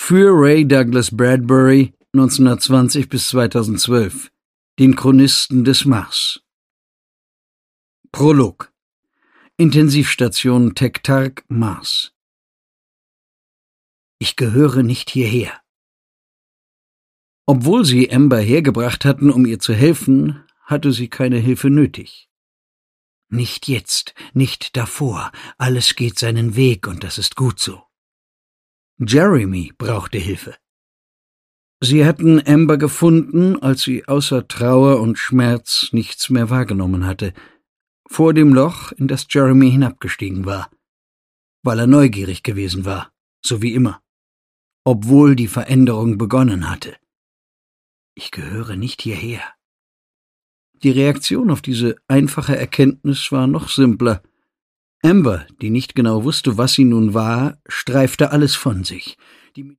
Für Ray Douglas Bradbury 1920 bis 2012, den Chronisten des Mars. Prolog. Intensivstation Tektark, Mars. Ich gehöre nicht hierher. Obwohl sie Amber hergebracht hatten, um ihr zu helfen, hatte sie keine Hilfe nötig. Nicht jetzt, nicht davor, alles geht seinen Weg und das ist gut so. Jeremy brauchte Hilfe. Sie hatten Amber gefunden, als sie außer Trauer und Schmerz nichts mehr wahrgenommen hatte, vor dem Loch, in das Jeremy hinabgestiegen war, weil er neugierig gewesen war, so wie immer, obwohl die Veränderung begonnen hatte. Ich gehöre nicht hierher. Die Reaktion auf diese einfache Erkenntnis war noch simpler. Amber, die nicht genau wusste, was sie nun war, streifte alles von sich.